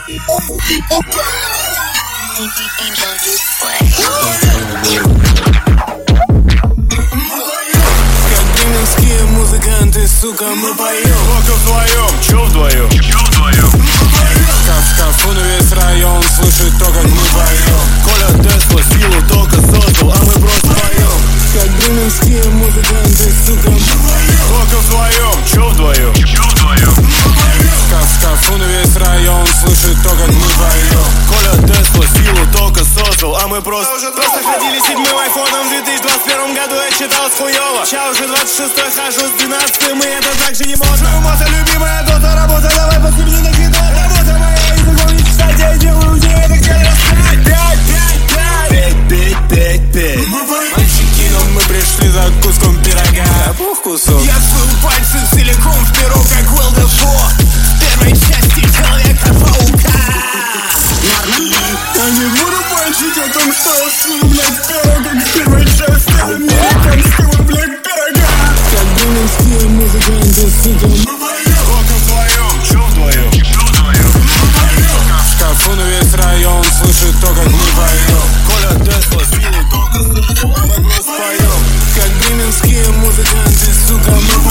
Бременские музыканты, сука, мы поем. Только вдвоем, чё вдвоем? Шкаф, ну весь район слышит то, как мы поем. Коля Тесла силу только создал, а мы просто поем. Как бременские музыканты, сука, мы поем. Только вдвоем, чё вдвоем? Шкаф, ну весь район слышит то, как мы поем. Коля Тесла силу только создал, а мы просто ходили седьмым айфоном в 2021 году, я читал хуёво. Ща уже 26-й, хожу с 12-м, и это так же не можно. Мота, любимая дота, работа, давай посмотри на кидо. Работа моя, и запомни, кстати, я делаю денег, это где рассказать. 5. Мальчики, но мы пришли за куском пирога. Пух кусок. Я свою пальцы целиком в перо, как Will Dafoe в первой части Человека-паука. Я не буду пальчить о том, что я свою, блядь, перо, как в первой части американского, блядь, пирога. Как бременские музыканты, сука, мы поем. Только вдвоем, чё вдвоем? Шкафу, ну весь район слышит то, как мы поем. Коля Тесла силу только создал, а мы просто поем. Как бременские музыканты, сука, мы